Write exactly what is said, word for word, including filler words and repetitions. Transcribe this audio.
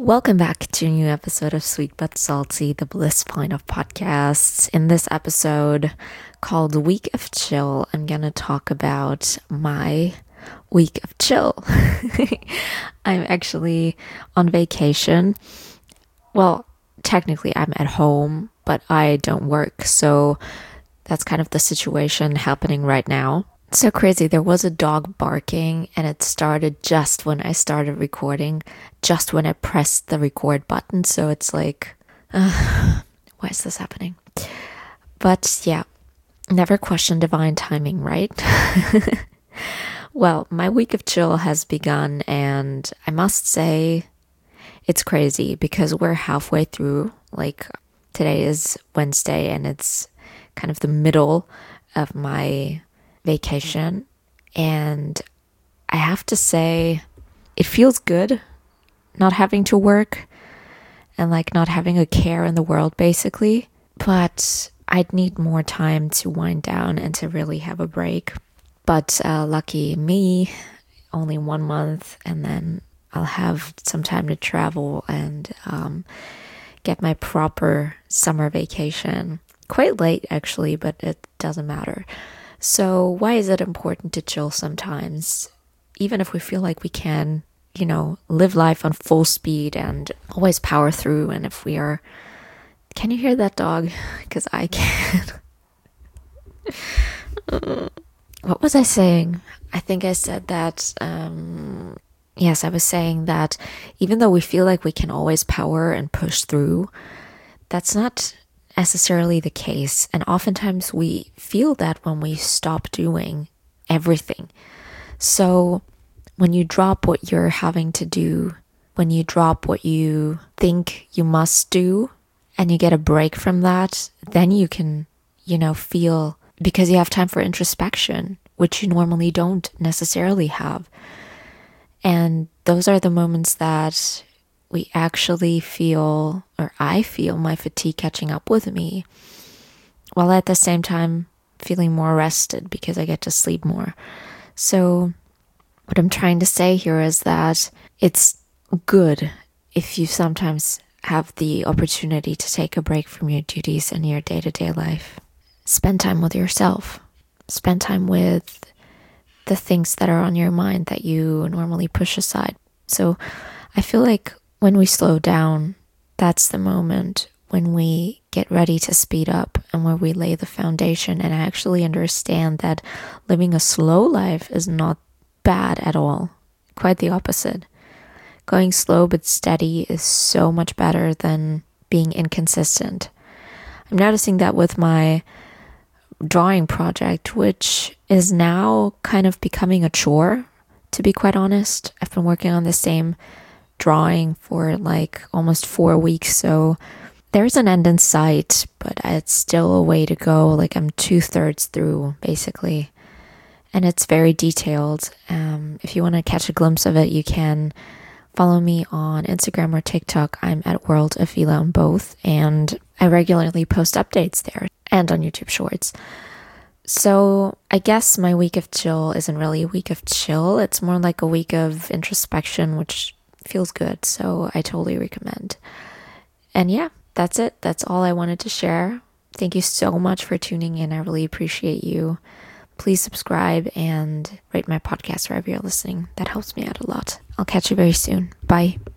Welcome back to a new episode of Sweet But Salty, the bliss point of podcasts. In this episode called Week of Chill, I'm going to talk about my week of chill. I'm actually on vacation. Well, technically I'm at home, but I don't work. So that's kind of the situation happening right now. So crazy. There was a dog barking and it started just when I started recording, just when I pressed the record button. So it's like, uh, why is this happening? But yeah, never question divine timing, right? Well, my week of chill has begun and I must say it's crazy because we're halfway through. Like today is Wednesday and it's kind of the middle of my vacation, and I have to say it feels good not having to work and like not having a care in the world basically, but I'd need more time to wind down and to really have a break. But uh, lucky me, only one month and then I'll have some time to travel and um, get my proper summer vacation. Quite late actually, but it doesn't matter. So why is it important to chill sometimes? Even if we feel like we can, you know, live life on full speed and always power through. And if we are, can you hear that dog? Because I can. What was I saying? I think I said that, um, yes, I was saying that even though we feel like we can always power and push through, that's not necessarily the case, and oftentimes we feel that when we stop doing everything. So when you drop what you're having to do, when you drop what you think you must do and you get a break from that, then you can, you know, feel, because you have time for introspection, which you normally don't necessarily have. And those are the moments that we actually feel, or I feel my fatigue catching up with me, while at the same time feeling more rested because I get to sleep more. So what I'm trying to say here is that it's good if you sometimes have the opportunity to take a break from your duties and your day-to-day life. Spend time with yourself. Spend time with the things that are on your mind that you normally push aside. So I feel like when we slow down, that's the moment when we get ready to speed up and where we lay the foundation and actually understand that living a slow life is not bad at all. Quite the opposite. Going slow but steady is so much better than being inconsistent. I'm noticing that with my drawing project, which is now kind of becoming a chore, to be quite honest. I've been working on the same drawing for like almost four weeks, so there's an end in sight, but it's still a way to go. Like I'm two-thirds through basically, and it's very detailed. Um, if you want to catch a glimpse of it, you can follow me on Instagram or TikTok. I'm at World of Vila on both, and I regularly post updates there and on YouTube Shorts. So I guess my week of chill isn't really a week of chill. It's more like a week of introspection, which feels good. So I totally recommend. And yeah, that's it. That's all I wanted to share. Thank you so much for tuning in. I really appreciate you. Please subscribe and rate my podcast wherever you're listening. That helps me out a lot. I'll catch you very soon. Bye.